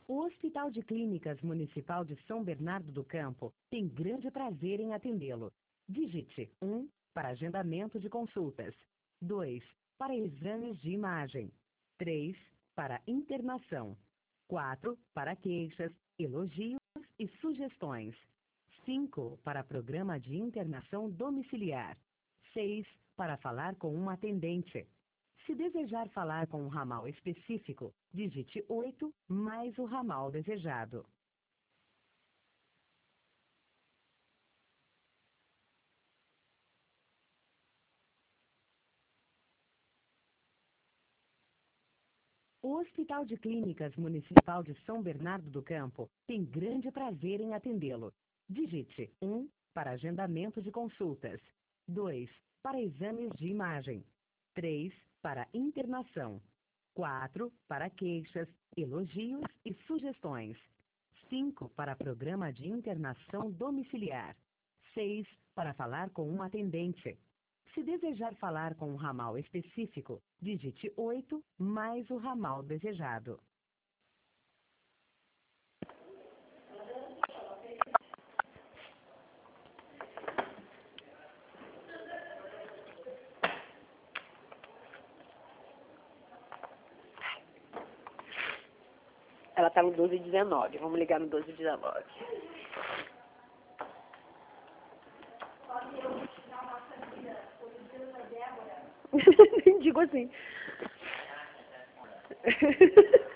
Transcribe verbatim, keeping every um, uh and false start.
O Hospital de Clínicas Municipal de São Bernardo do Campo tem grande prazer em atendê-lo. Digite um para agendamento de consultas, dois para exames de imagem, três para internação, quatro para queixas, elogios e sugestões, cinco para programa de internação domiciliar, seis para falar com um atendente. Se desejar falar com um ramal específico, digite oito mais o ramal desejado. O Hospital de Clínicas Municipal de São Bernardo do Campo tem grande prazer em atendê-lo. Digite um para agendamento de consultas, dois para exames de imagem, três para internação, quatro para queixas, elogios e sugestões, cinco para programa de internação domiciliar, seis para falar com um atendente. Se desejar falar com um ramal específico, digite oito mais o ramal desejado. Ela tá no doze dezenove. Vamos ligar no doze dezenove. Digo assim.